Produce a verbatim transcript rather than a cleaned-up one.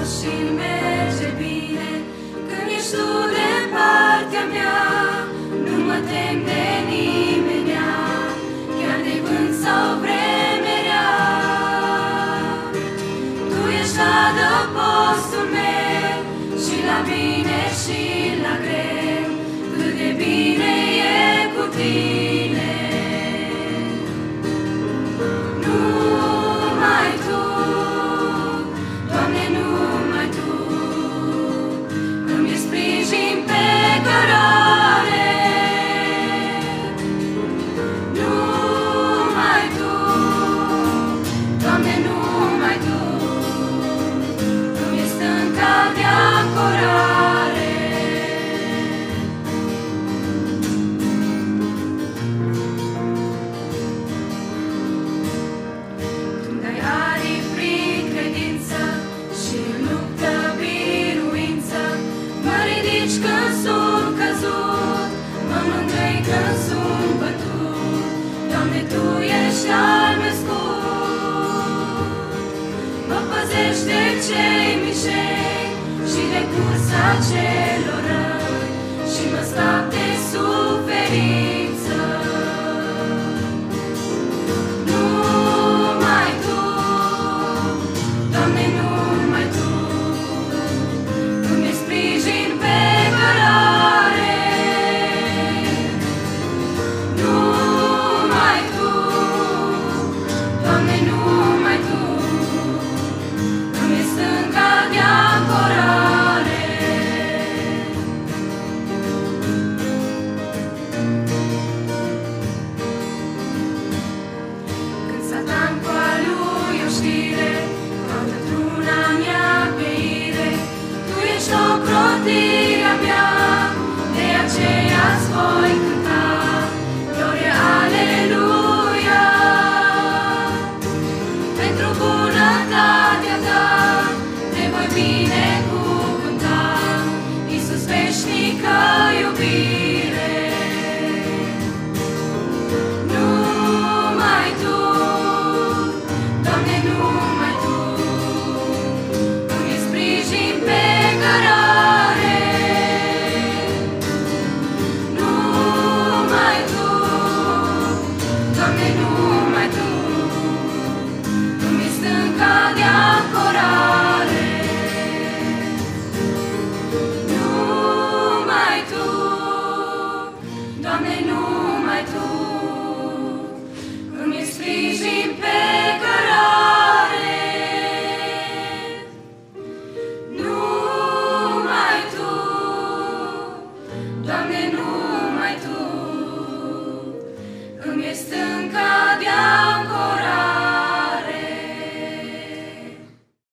și-mi merge bine. Când ești tu de partea mea, nu mă tem de nimenea, chiar de vânt sau vreme rea. Tu ești adăpostul meu, și la bine și la greu, cât de bine e cu tine. Numai Tu, Doamne, numai Tu îmi sprijin pe cărare. Numai Tu, Doamne, numai Tu îmi stânca de ancorare. Tu-mi dai aripi prin credință și în luptă biruință. Mă ridici când sunt căzut, mă mângâi când sunt bătut. Doamne, Tu ești al meu scut. Mă păzești de cei mișei și de cursa celor răi și mă scapi de suferință. Numai Tu, Doamne, numai Tu îmi sprijin pe cărare. Numai Tu, Doamne, numai Tu îmi stânca de ancorare. Când Satan cu a lui o știre caută într-una mea peire, Tu ești ocrotirea mea, de aceea-ți voi cânta gloria, aleluia. Pentru bunătatea Ta Te voi binecuvânta, Iisus, veșnică iubire. Numai Tu, Doamne, numai Tu îmi sprijin pe cărare. Numai Tu, Doamne, numai Tu îmi stânca de ancorare. Numai Tu, Doamne,